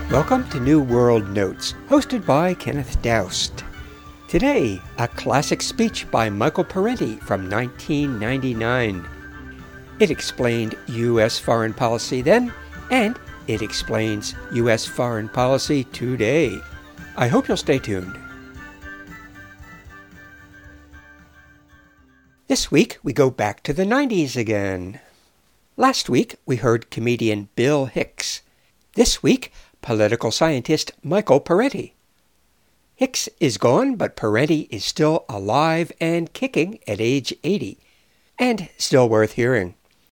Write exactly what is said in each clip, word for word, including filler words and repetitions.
Welcome to New World Notes, hosted by Kenneth Doust. Today, a classic speech by Michael Parenti from nineteen ninety-nine. It explained U S foreign policy then, and it explains U S foreign policy today. I hope you'll stay tuned. This week, we go back to the nineties again. Last week, we heard comedian Bill Hicks. This week, political scientist Michael Parenti. Hicks is gone, but Parenti is still alive and kicking at age eighty, and still worth hearing.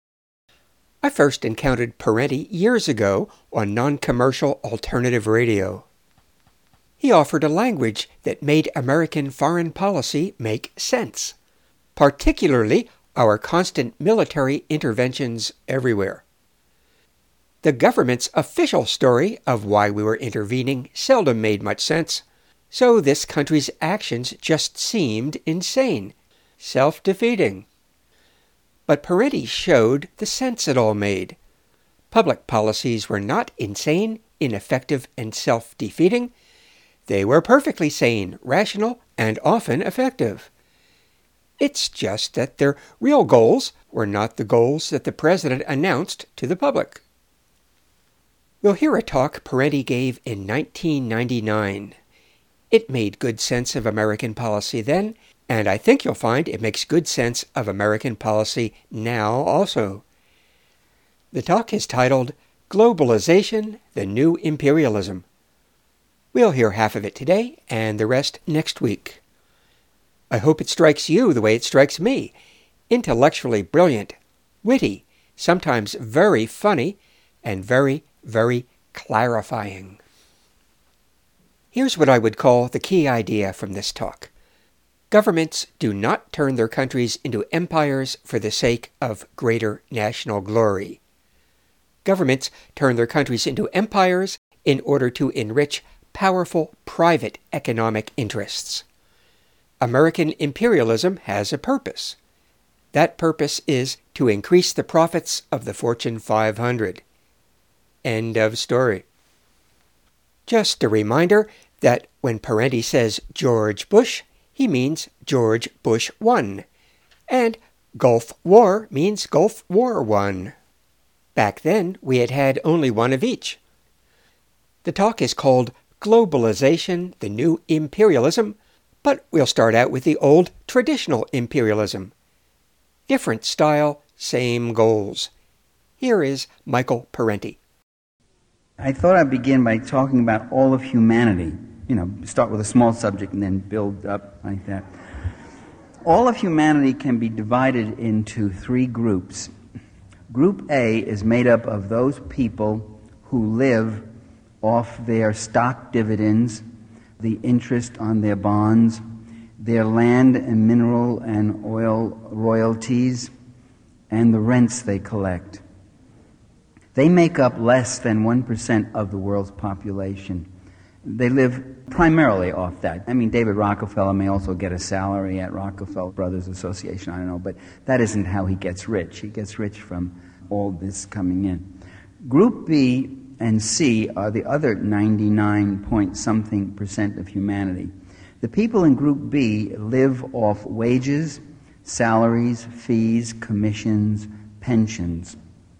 I first encountered Parenti years ago on non-commercial alternative radio. He offered a language that made American foreign policy make sense, particularly our constant military interventions everywhere. The government's official story of why we were intervening seldom made much sense, so this country's actions just seemed insane, self-defeating. But Parenti showed the sense it all made. Public policies were not insane, ineffective, and self-defeating. They were perfectly sane, rational, and often effective. It's just that their real goals were not the goals that the president announced to the public. We'll hear a talk Parenti gave in nineteen ninety-nine. It made good sense of American policy then, and I think you'll find it makes good sense of American policy now also. The talk is titled, Globalization, the New Imperialism. We'll hear half of it today and the rest next week. I hope it strikes you the way it strikes me. Intellectually brilliant, witty, sometimes very funny, and very, very clarifying. Here's what I would call the key idea from this talk. Governments do not turn their countries into empires for the sake of greater national glory. Governments turn their countries into empires in order to enrich powerful private economic interests. American imperialism has a purpose. That purpose is to increase the profits of the Fortune five hundred. End of story. Just a reminder that when Parenti says George Bush, he means George Bush one, and Gulf War means Gulf War one. Back then, we had had only one of each. The talk is called Globalization, the New Imperialism, but we'll start out with the old traditional imperialism. Different style, same goals. Here is Michael Parenti. I thought I'd begin by talking about all of humanity. You know, start with a small subject and then build up like that. All of humanity can be divided into three groups. Group A is made up of those people who live off their stock dividends, the interest on their bonds, their land and mineral and oil royalties, and the rents they collect. They make up less than one percent of the world's population. They live primarily off that. I mean, David Rockefeller may also get a salary at Rockefeller Brothers Association, I don't know, but that isn't how he gets rich. He gets rich from all this coming in. Group B and C are the other ninety-nine point something percent of humanity. The people in Group B live off wages, salaries, fees, commissions, pensions.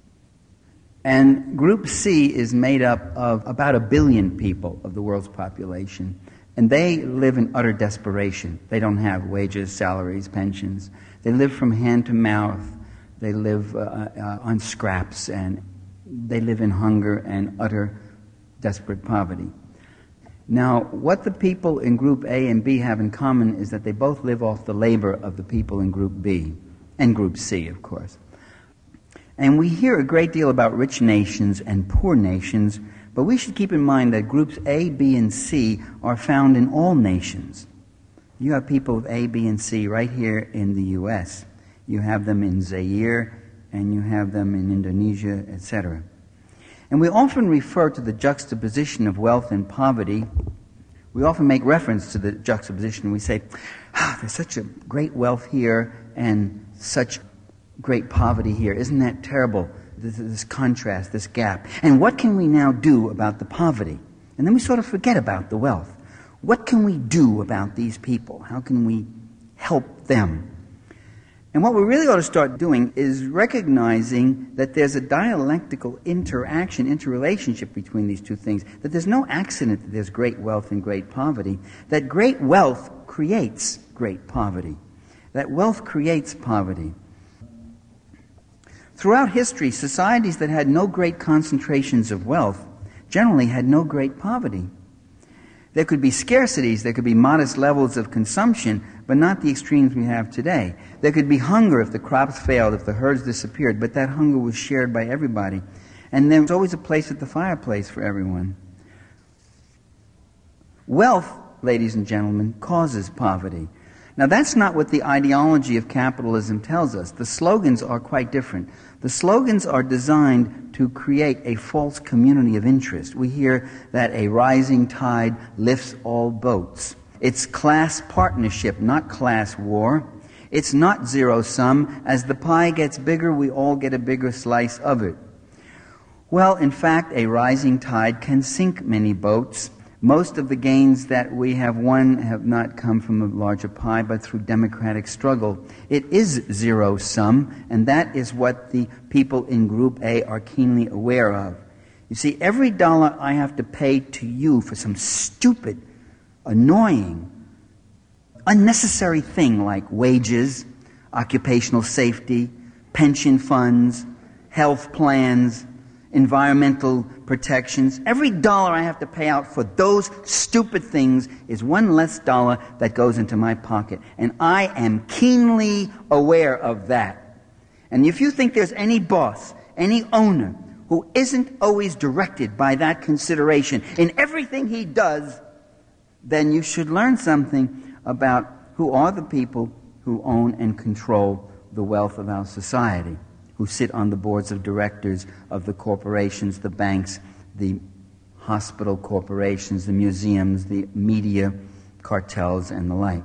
And Group C is made up of about a billion people of the world's population, and they live in utter desperation. They don't have wages, salaries, pensions. They live from hand to mouth. They live uh, uh, on scraps, and they live in hunger and utter desperate poverty. Now, what the people in Group A and B have in common is that they both live off the labor of the people in Group B, and Group C, of course. And we hear a great deal about rich nations and poor nations, but we should keep in mind that groups A, B, and C are found in all nations. You have people with A, B, and C right here in the U S. You have them in Zaire, and you have them in Indonesia, et cetera. And we often refer to the juxtaposition of wealth and poverty. We often make reference to the juxtaposition. We say, ah, there's such a great wealth here and such great poverty here. Isn't that terrible? this, this contrast, this gap. And what can we now do about the poverty? And then we sort of forget about the wealth. What can we do about these people? How can we help them? And what we really ought to start doing is recognizing that there's a dialectical interaction, interrelationship between these two things, that there's no accident that there's great wealth and great poverty, that great wealth creates great poverty, that wealth creates poverty. Throughout history, societies that had no great concentrations of wealth generally had no great poverty. There could be scarcities, there could be modest levels of consumption, but not the extremes we have today. There could be hunger if the crops failed, if the herds disappeared, but that hunger was shared by everybody. And there was always a place at the fireplace for everyone. Wealth, ladies and gentlemen, causes poverty. Now that's not what the ideology of capitalism tells us. The slogans are quite different. The slogans are designed to create a false community of interest. We hear that a rising tide lifts all boats. It's class partnership, not class war. It's not zero-sum. As the pie gets bigger, we all get a bigger slice of it. Well, in fact, a rising tide can sink many boats. Most of the gains that we have won have not come from a larger pie, but through democratic struggle. It is zero-sum, and that is what the people in Group A are keenly aware of. You see, every dollar I have to pay to you for some stupid, annoying, unnecessary thing like wages, occupational safety, pension funds, health plans, environmental protections. Every dollar I have to pay out for those stupid things is one less dollar that goes into my pocket. And I am keenly aware of that. And if you think there's any boss, any owner, who isn't always directed by that consideration in everything he does, then you should learn something about who are the people who own and control the wealth of our society, who sit on the boards of directors of the corporations, the banks, the hospital corporations, the museums, the media cartels, and the like.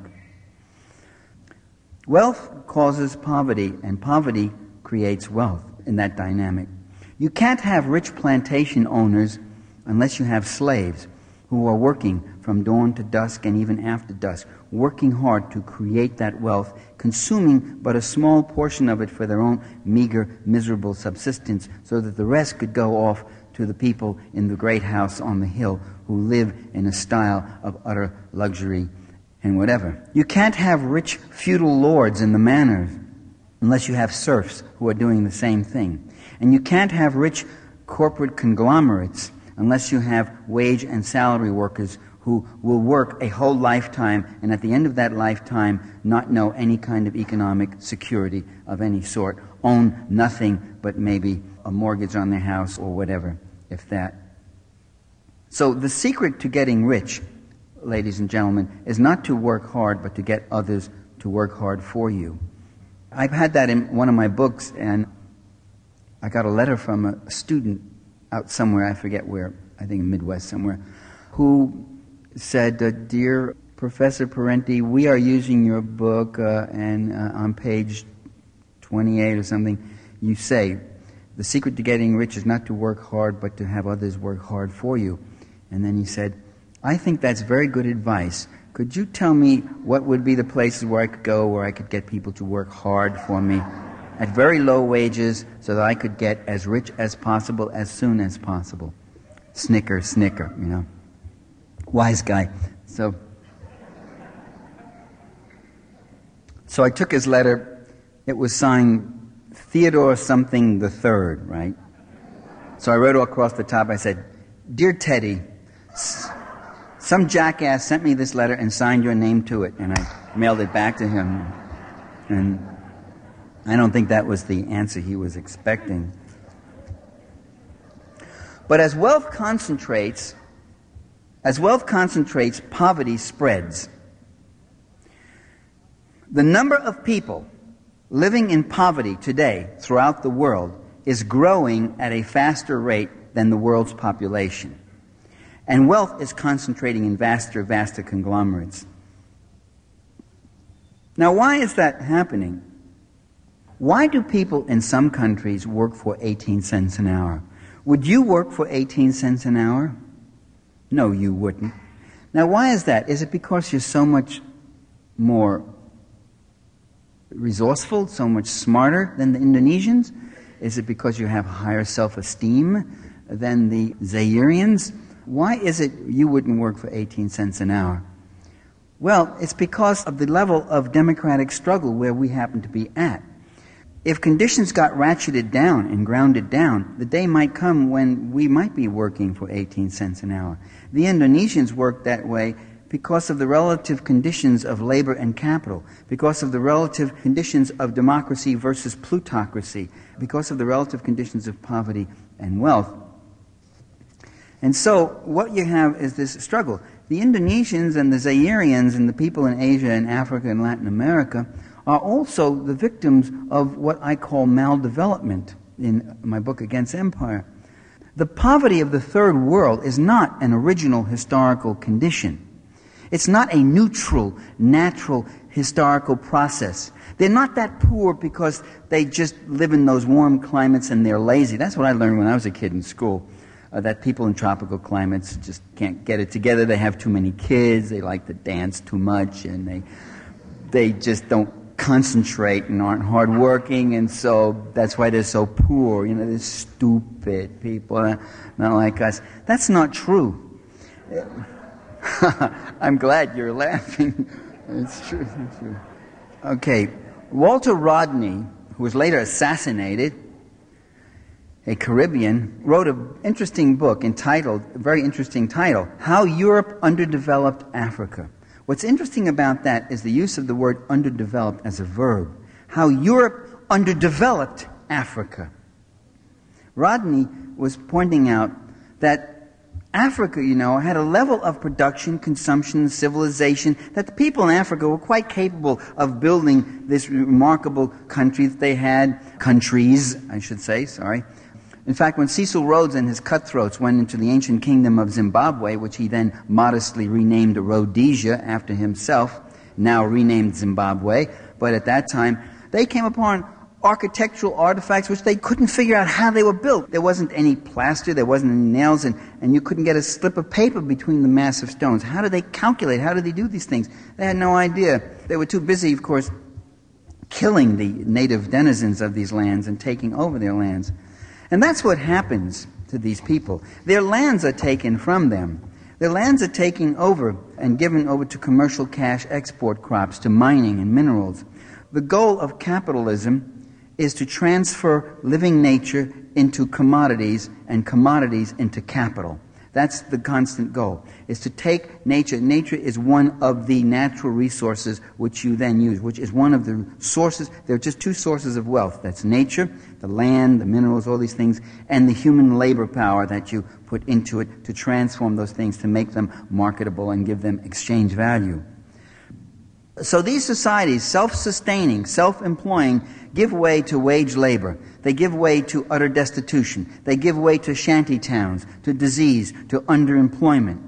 Wealth causes poverty, and poverty creates wealth in that dynamic. You can't have rich plantation owners unless you have slaves who are working from dawn to dusk and even after dusk, working hard to create that wealth, consuming but a small portion of it for their own meager, miserable subsistence, so that the rest could go off to the people in the great house on the hill who live in a style of utter luxury and whatever. You can't have rich feudal lords in the manors unless you have serfs who are doing the same thing. And you can't have rich corporate conglomerates unless you have wage and salary workers who will work a whole lifetime and at the end of that lifetime not know any kind of economic security of any sort, own nothing but maybe a mortgage on their house or whatever, if that. So the secret to getting rich, ladies and gentlemen, is not to work hard but to get others to work hard for you. I've had that in one of my books, and I got a letter from a student out somewhere, I forget where, I think in Midwest somewhere, who said, uh, Dear Professor Parenti, we are using your book, uh, and uh, on page twenty-eight or something, you say, the secret to getting rich is not to work hard, but to have others work hard for you. And then he said, I think that's very good advice. Could you tell me what would be the places where I could go where I could get people to work hard for me at very low wages so that I could get as rich as possible as soon as possible? Snicker, snicker, you know. Wise guy. So, so I took his letter. It was signed Theodore something the third, right? So I wrote across the top, I said, Dear Teddy, some jackass sent me this letter and signed your name to it. And I mailed it back to him. And I don't think that was the answer he was expecting. But as wealth concentrates, as wealth concentrates, poverty spreads. The number of people living in poverty today throughout the world is growing at a faster rate than the world's population. And wealth is concentrating in vaster, vaster conglomerates. Now, why is that happening? Why do people in some countries work for eighteen cents an hour? Would you work for eighteen cents an hour? No, you wouldn't. Now, why is that? Is it because you're so much more resourceful, so much smarter than the Indonesians? Is it because you have higher self-esteem than the Zairians? Why is it you wouldn't work for eighteen cents an hour? Well, it's because of the level of democratic struggle where we happen to be at. If conditions got ratcheted down and grounded down, the day might come when we might be working for eighteen cents an hour. The Indonesians worked that way because of the relative conditions of labor and capital, because of the relative conditions of democracy versus plutocracy, because of the relative conditions of poverty and wealth. And so what you have is this struggle. The Indonesians and the Zairians and the people in Asia and Africa and Latin America are also the victims of what I call maldevelopment in my book Against Empire. The poverty of the third world is not an original historical condition. It's not a neutral, natural, historical process. They're not that poor because they just live in those warm climates and they're lazy. That's what I learned when I was a kid in school, uh, that people in tropical climates just can't get it together. They have too many kids, they like to dance too much, and they they just don't concentrate and aren't hardworking, and so that's why they're so poor. You know, they're stupid people, uh, not like us. That's not true. I'm glad you're laughing. It's true. It's true. Okay, Walter Rodney, who was later assassinated, a Caribbean, wrote an interesting book entitled, a very interesting title, How Europe Underdeveloped Africa. What's interesting about that is the use of the word underdeveloped as a verb. How Europe underdeveloped Africa. Rodney was pointing out that Africa, you know, had a level of production, consumption, civilization that the people in Africa were quite capable of building this remarkable country that they had. Countries, I should say, sorry. In fact, when Cecil Rhodes and his cutthroats went into the ancient kingdom of Zimbabwe, which he then modestly renamed Rhodesia after himself, now renamed Zimbabwe, but at that time, they came upon architectural artifacts which they couldn't figure out how they were built. There wasn't any plaster, there wasn't any nails, and, and you couldn't get a slip of paper between the massive stones. How did they calculate? How did they do these things? They had no idea. They were too busy, of course, killing the native denizens of these lands and taking over their lands. And that's what happens to these people. Their lands are taken from them. Their lands are taken over and given over to commercial cash export crops, to mining and minerals. The goal of capitalism is to transfer living nature into commodities and commodities into capital. That's the constant goal, is to take nature. Nature is one of the natural resources which you then use, which is one of the sources. There are just two sources of wealth. That's nature, the land, the minerals, all these things, and the human labor power that you put into it to transform those things, to make them marketable and give them exchange value. So these societies, self-sustaining, self-employing, give way to wage labor. They give way to utter destitution. They give way to shanty towns, to disease, to underemployment.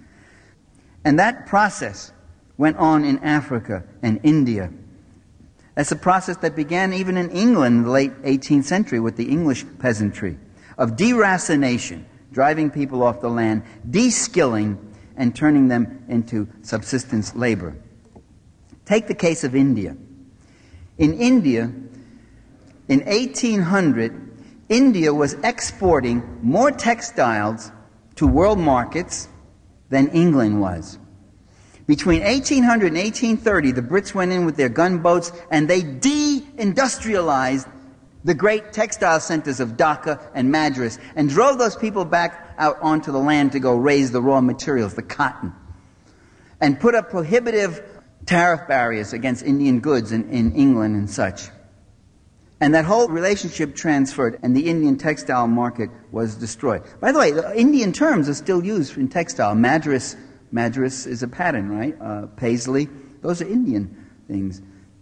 And that process went on in Africa and India. That's a process that began even in England in the late eighteenth century with the English peasantry, of deracination, driving people off the land, de-skilling, and turning them into subsistence labor. Take the case of India. In India, in eighteen hundred, India was exporting more textiles to world markets than England was. Between eighteen hundred and eighteen thirty, the Brits went in with their gunboats and they de-industrialized the great textile centers of Dhaka and Madras and drove those people back out onto the land to go raise the raw materials, the cotton, and put up prohibitive tariff barriers against Indian goods in, in England and such. And that whole relationship transferred, and the Indian textile market was destroyed. By the way, the Indian terms are still used in textile. Madras, Madras is a pattern, right? Uh, Paisley, those are Indian things.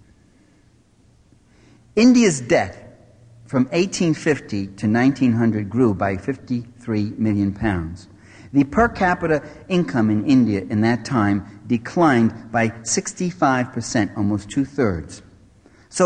India's debt from eighteen fifty to nineteen hundred grew by fifty-three million pounds. The per capita income in India in that time declined by sixty-five percent, almost two-thirds. So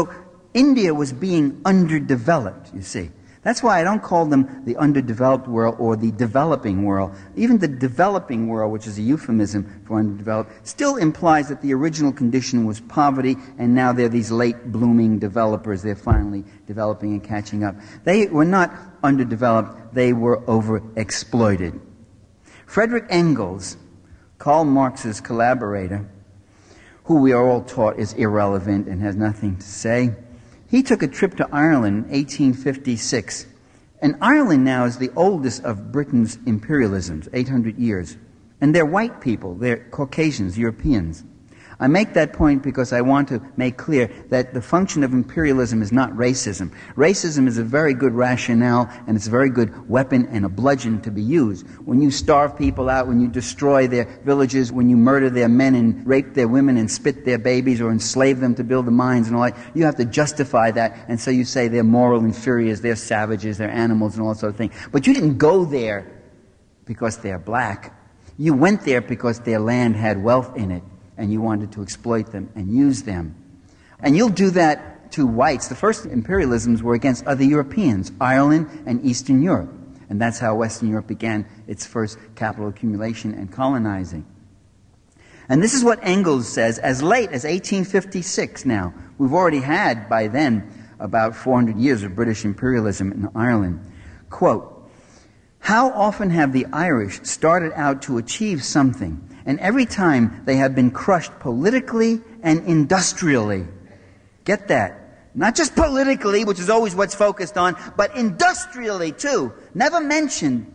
India was being underdeveloped, you see. That's why I don't call them the underdeveloped world or the developing world. Even the developing world, which is a euphemism for underdeveloped, still implies that the original condition was poverty, and now they're these late blooming developers. They're finally developing and catching up. They were not underdeveloped, they were overexploited. Frederick Engels, Karl Marx's collaborator, who we are all taught is irrelevant and has nothing to say, he took a trip to Ireland in eighteen fifty-six. And Ireland now is the oldest of Britain's imperialisms, eight hundred years. And they're white people, they're Caucasians, Europeans. I make that point because I want to make clear that the function of imperialism is not racism. Racism is a very good rationale, and it's a very good weapon and a bludgeon to be used. When you starve people out, when you destroy their villages, when you murder their men and rape their women and spit their babies or enslave them to build the mines and all that, you have to justify that, and so you say they're moral inferiors, they're savages, they're animals and all that sort of thing. But you didn't go there because they're black. You went there because their land had wealth in it, and you wanted to exploit them and use them. And you'll do that to whites. The first imperialisms were against other Europeans, Ireland and Eastern Europe. And that's how Western Europe began its first capital accumulation and colonizing. And this is what Engels says as late as eighteen fifty-six now. We've already had, by then, about four hundred years of British imperialism in Ireland. Quote, "How often have the Irish started out to achieve something, and every time they have been crushed politically and industrially." Get that. Not just politically, which is always what's focused on, but industrially too. Never mentioned.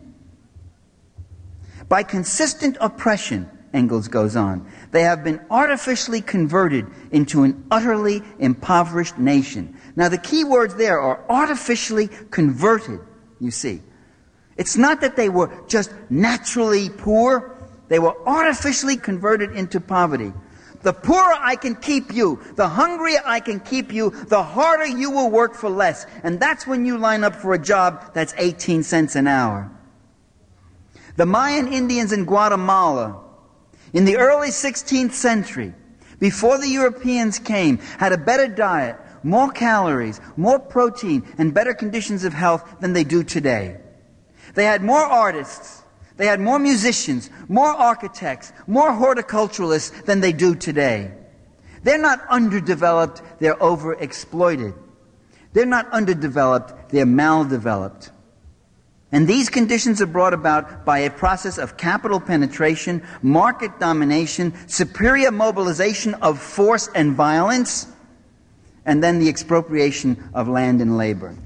By consistent oppression, Engels goes on, they have been artificially converted into an utterly impoverished nation. Now the key words there are artificially converted, you see. It's not that they were just naturally poor. They were artificially converted into poverty. The poorer I can keep you, the hungrier I can keep you, the harder you will work for less. And that's when you line up for a job that's eighteen cents an hour. The Mayan Indians in Guatemala, in the early sixteenth century, before the Europeans came, had a better diet, more calories, more protein, and better conditions of health than they do today. They had more artists. They had more musicians, more architects, more horticulturalists than they do today. They're not underdeveloped, they're overexploited. They're not underdeveloped, they're maldeveloped. And these conditions are brought about by a process of capital penetration, market domination, superior mobilization of force and violence, and then the expropriation of land and labor.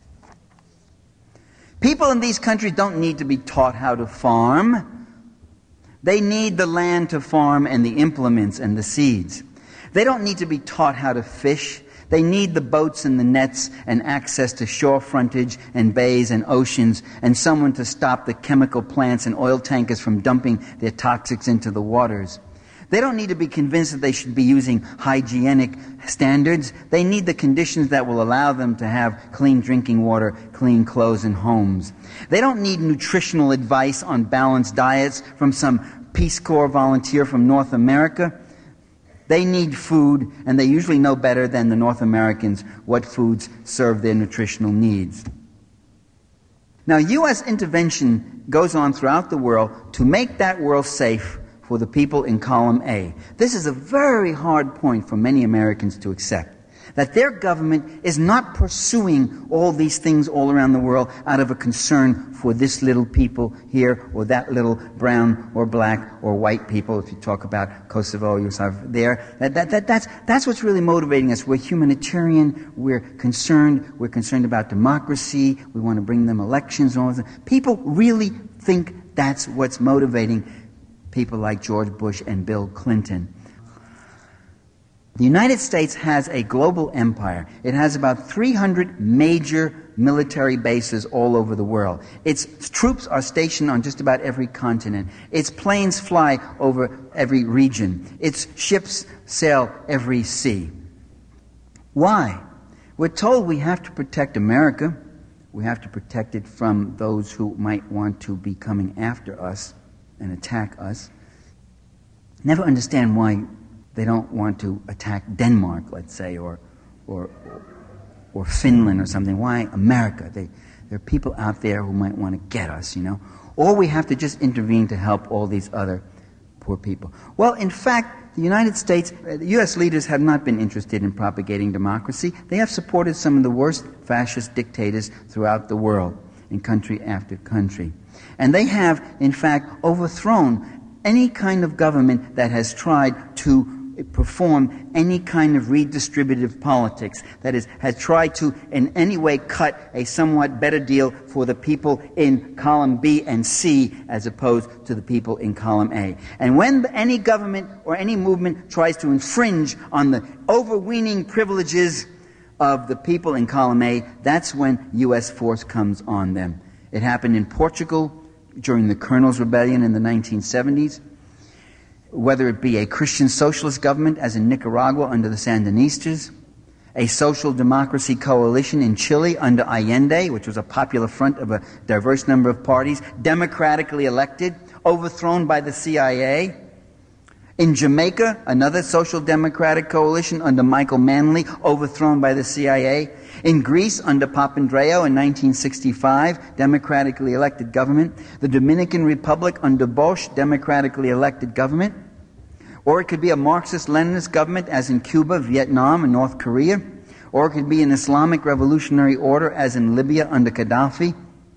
People in these countries don't need to be taught how to farm. They need the land to farm and the implements and the seeds. They don't need to be taught how to fish. They need the boats and the nets and access to shore frontage and bays and oceans and someone to stop the chemical plants and oil tankers from dumping their toxics into the waters. They don't need to be convinced that they should be using hygienic standards. They need the conditions that will allow them to have clean drinking water, clean clothes, and homes. They don't need nutritional advice on balanced diets from some Peace Corps volunteer from North America. They need food, and they usually know better than the North Americans what foods serve their nutritional needs. Now, U S intervention goes on throughout the world to make that world safe for the people in column A. This is a very hard point for many Americans to accept, that their government is not pursuing all these things all around the world out of a concern for this little people here or that little brown or black or white people, if you talk about Kosovo, Yugoslavia, there. That, that, that, that's, that's what's really motivating us. We're humanitarian, we're concerned, we're concerned about democracy, we want to bring them elections and all that. People really think that's what's motivating people like George Bush and Bill Clinton. The United States has a global empire. It has about three hundred major military bases all over the world. Its troops are stationed on just about every continent. Its planes fly over every region. Its ships sail every sea. Why? We're told we have to protect America. We have to protect it from those who might want to be coming after us and attack us. Never understand why they don't want to attack Denmark, let's say, or or or Finland or something. Why America? They, there are people out there who might want to get us, you know. Or we have to just intervene to help all these other poor people. Well, in fact, the United States, the U S leaders have not been interested in propagating democracy. They have supported some of the worst fascist dictators throughout the world, in country after country. And they have, in fact, overthrown any kind of government that has tried to perform any kind of redistributive politics, that is, has tried to in any way cut a somewhat better deal for the people in column B and C as opposed to the people in column A. And when any government or any movement tries to infringe on the overweening privileges of the people in column A, that's when U S force comes on them. It happened in Portugal during the Colonels' Rebellion in the nineteen seventies. Whether it be a Christian socialist government, as in Nicaragua under the Sandinistas, a social democracy coalition in Chile under Allende, which was a popular front of a diverse number of parties, democratically elected, overthrown by the C I A. In Jamaica, another social democratic coalition under Michael Manley, overthrown by the C I A. In Greece, under Papandreou in nineteen sixty-five, democratically elected government. The Dominican Republic under Bosch, democratically elected government. Or it could be a Marxist-Leninist government, as in Cuba, Vietnam, and North Korea. Or it could be an Islamic revolutionary order, as in Libya under Gaddafi.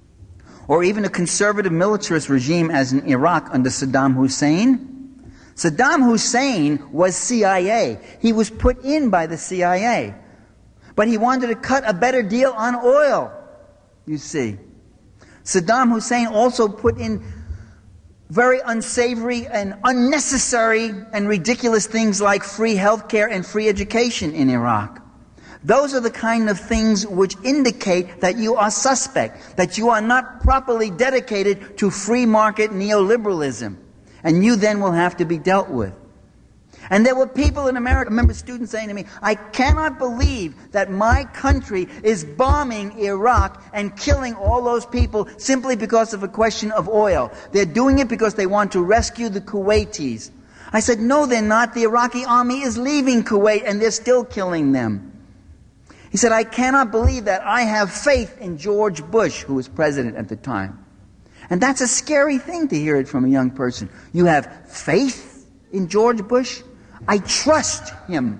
Or even a conservative militarist regime, as in Iraq under Saddam Hussein. Saddam Hussein was C I A. He was put in by the C I A. But he wanted to cut a better deal on oil, you see. Saddam Hussein also put in very unsavory and unnecessary and ridiculous things like free health care and free education in Iraq. Those are the kind of things which indicate that you are suspect, that you are not properly dedicated to free market neoliberalism. And you then will have to be dealt with. And there were people in America, I remember students saying to me, I cannot believe that my country is bombing Iraq and killing all those people simply because of a question of oil. They're doing it because they want to rescue the Kuwaitis. I said, no, they're not. The Iraqi army is leaving Kuwait and they're still killing them. He said, I cannot believe that. I have faith in George Bush, who was president at the time. And that's a scary thing to hear it from a young person. You have faith in George Bush? I trust him.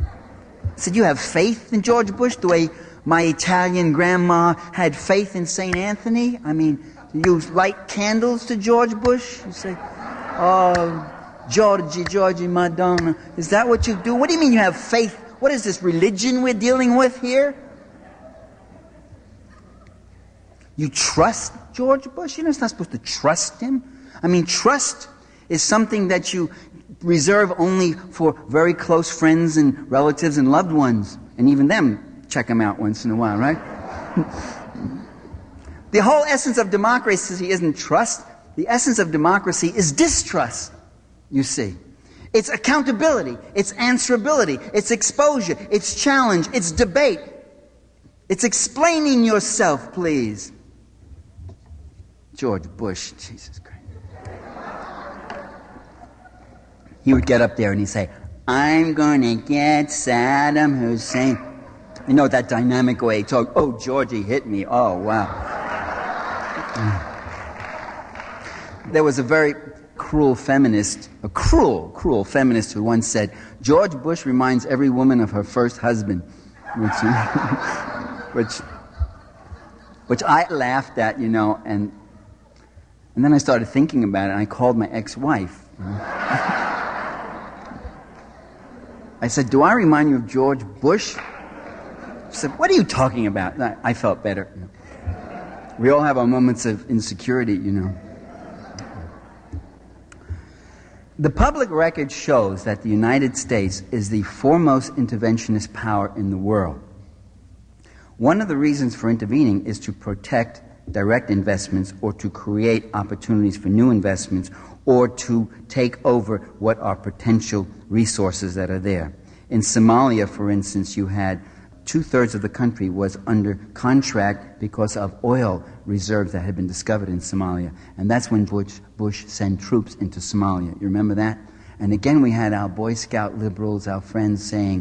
I said, you have faith in George Bush the way my Italian grandma had faith in Saint Anthony? I mean, you light candles to George Bush? You say, oh, Georgie, Georgie, Madonna. Is that what you do? What do you mean you have faith? What is this religion we're dealing with here? You trust George Bush? You're not supposed to trust him. I mean, trust is something that you reserve only for very close friends and relatives and loved ones. And even them, check them out once in a while, right? The whole essence of democracy isn't trust. The essence of democracy is distrust, you see. It's accountability. It's answerability. It's exposure. It's challenge. It's debate. It's explaining yourself, please. George Bush, Jesus Christ. He would get up there and he'd say, I'm going to get Saddam Hussein. You know that dynamic way he talked. Oh, Georgie hit me. Oh, wow. There was a very cruel feminist, a cruel, cruel feminist who once said, George Bush reminds every woman of her first husband. Which, which, which I laughed at, you know, and, and then I started thinking about it, and I called my ex-wife. I said, do I remind you of George Bush? She said, what are you talking about? I, I felt better. You know. We all have our moments of insecurity, you know. The public record shows that the United States is the foremost interventionist power in the world. One of the reasons for intervening is to protect direct investments or to create opportunities for new investments or to take over what are potential resources that are there. In Somalia, for instance, you had two-thirds of the country was under contract because of oil reserves that had been discovered in Somalia. And that's when Bush, Bush sent troops into Somalia. You remember that? And again, we had our Boy Scout liberals, our friends, saying,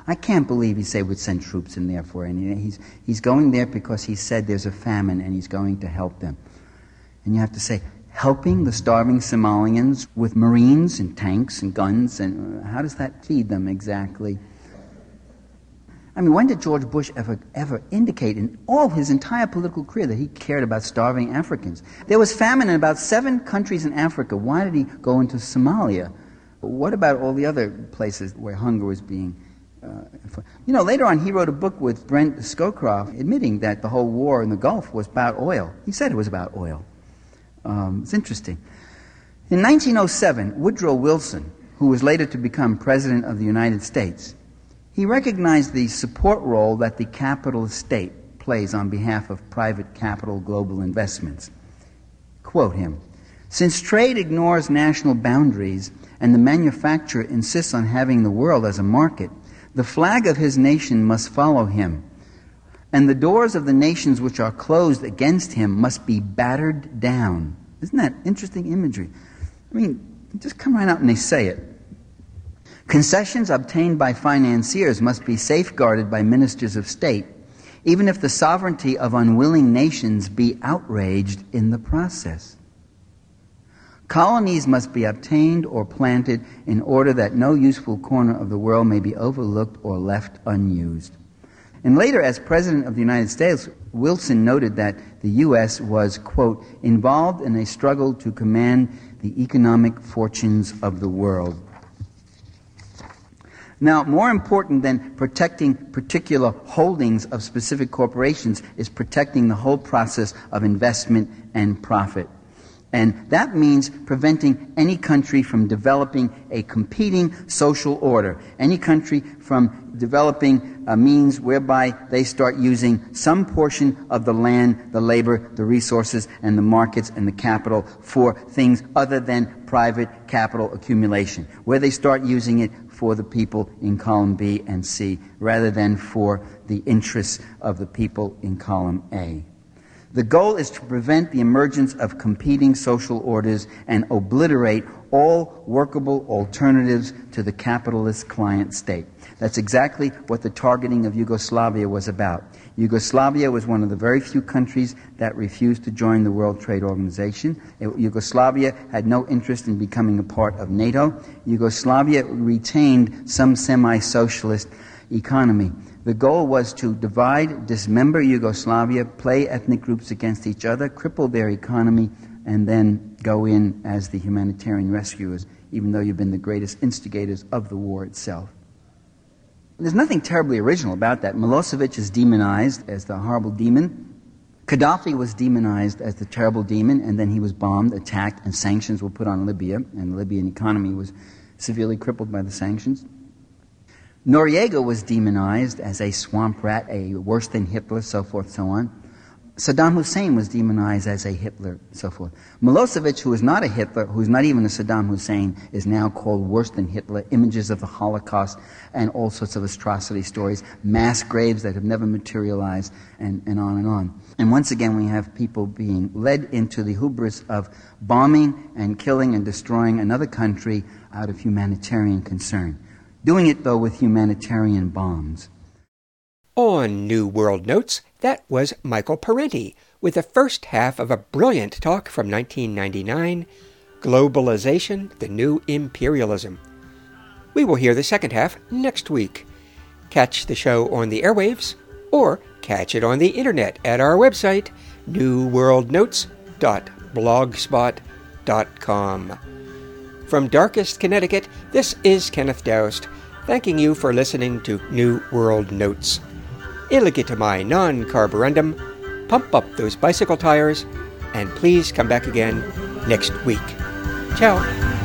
I can't believe he said would send troops in there for it. And he's, he's going there because he said there's a famine and he's going to help them. And you have to say, helping the starving Somalians with marines and tanks and guns, and how does that feed them exactly? I mean, when did George Bush ever ever indicate in all his entire political career that he cared about starving Africans? There was famine in about seven countries in Africa. Why did he go into Somalia? What about all the other places where hunger was being... Uh, you know, later on he wrote a book with Brent Scowcroft admitting that the whole war in the Gulf was about oil. He said it was about oil. Um, it's interesting. In nineteen oh seven, Woodrow Wilson, who was later to become President of the United States, he recognized the support role that the capitalist state plays on behalf of private capital global investments. Quote him, "Since trade ignores national boundaries and the manufacturer insists on having the world as a market, the flag of his nation must follow him, and the doors of the nations which are closed against him must be battered down." Isn't that interesting imagery? I mean, just come right out and they say it. "Concessions obtained by financiers must be safeguarded by ministers of state, even if the sovereignty of unwilling nations be outraged in the process. Colonies must be obtained or planted in order that no useful corner of the world may be overlooked or left unused." And later, as President of the United States, Wilson noted that the U S was, quote, "involved in a struggle to command the economic fortunes of the world." Now, more important than protecting particular holdings of specific corporations is protecting the whole process of investment and profit. And that means preventing any country from developing a competing social order, any country from developing a means whereby they start using some portion of the land, the labor, the resources, and the markets and the capital for things other than private capital accumulation, where they start using it for the people in column B and C rather than for the interests of the people in column A. The goal is to prevent the emergence of competing social orders and obliterate all workable alternatives to the capitalist client state. That's exactly what the targeting of Yugoslavia was about. Yugoslavia was one of the very few countries that refused to join the World Trade Organization. Yugoslavia had no interest in becoming a part of NATO. Yugoslavia retained some semi-socialist economy. The goal was to divide, dismember Yugoslavia, play ethnic groups against each other, cripple their economy, and then go in as the humanitarian rescuers, even though you've been the greatest instigators of the war itself. There's nothing terribly original about that. Milosevic is demonized as the horrible demon. Gaddafi was demonized as the terrible demon, and then he was bombed, attacked, and sanctions were put on Libya, and the Libyan economy was severely crippled by the sanctions. Noriega was demonized as a swamp rat, a worse than Hitler, so forth, so on. Saddam Hussein was demonized as a Hitler, so forth. Milosevic, who is not a Hitler, who is not even a Saddam Hussein, is now called worse than Hitler. Images of the Holocaust and all sorts of atrocity stories, mass graves that have never materialized, and, and on and on. And once again, we have people being led into the hubris of bombing and killing and destroying another country out of humanitarian concern. Doing it, though, with humanitarian bombs. On New World Notes, that was Michael Parenti with the first half of a brilliant talk from nineteen ninety-nine, Globalization, the New Imperialism. We will hear the second half next week. Catch the show on the airwaves, or catch it on the internet at our website, new world notes dot blogspot dot com. From darkest Connecticut, this is Kenneth Daoust, thanking you for listening to New World Notes. Illegitimae non carborundum, pump up those bicycle tires, and please come back again next week. Ciao.